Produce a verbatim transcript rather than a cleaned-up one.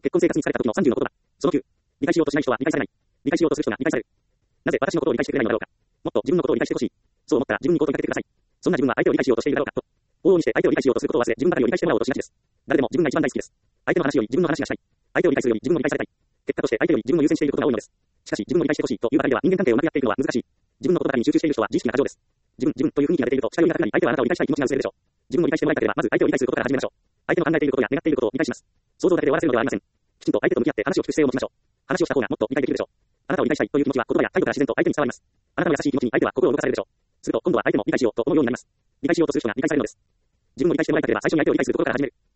結婚生活に疲れた時のさんじゅうの言葉。そのきゅう。理解しようとしない人は理解されない。理解しようとする人が理解される。なぜ私のことを理解してくれないのだろうか。もっと自分のことを理解してほしい。そう思ったら自分にこう問いかけてください。そんな自分は相手を理解しようとしているだろうかと。往々にして相手を理解しようとすることを忘れ、自分ばかりを理解してもらおうとしがちです。誰でも自分が一番大好きです。相手の話より自分の話がしたい。相手を理解するより自分を理解されたい。結果として相手より自分を優先していることが多いのです。しかし自分を理解してほしいというばかりでは人間関係をうまくやっていくのは難しい。自分のことばかりに集中している人は自意識が過剰です。自分、自分という雰囲気が出ていると下寄りが高くなり、相手はあなたを理解したい気持ちが薄れるでしょう。自分を理解してもらいたければ、まず相手を理解することから始めましょう。相手の考えていることや願っていることを理解します。想像だけで終わらせるのではありません。きちんと相手と向き合って話を聞く姿勢を持ちましょう。話をした方がもっと理解できるでしょう。あなたを理解したいという気持ちは言葉や態度から自然と相手に伝わります。あなたの優しい気持ちに相手は心を動かされるでしょう。すると今度は相手も理解しようと思うようになります。理解しようとする人が理解されるのです。自分を理解してもらいたければ最初に相手を理解するところから始める。